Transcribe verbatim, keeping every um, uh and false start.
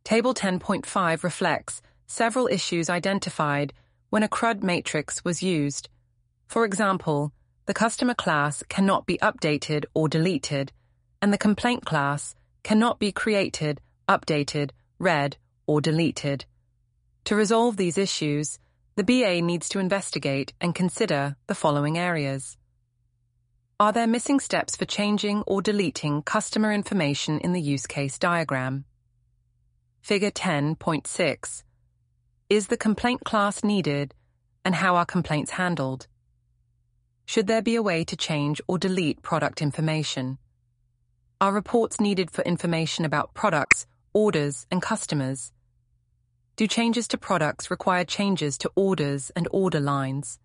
Table ten point five reflects several issues identified when a C R U D matrix was used. For example, the customer class cannot be updated or deleted, and the complaint class cannot be created, updated, read, or deleted. To resolve these issues, the B A needs to investigate and consider the following areas. Are there missing steps for changing or deleting customer information in the use case diagram? Figure ten point six. Is the complaint class needed, and how are complaints handled? Should there be a way to change or delete product information? Are reports needed for information about products, orders, and customers? Do changes to products require changes to orders and order lines?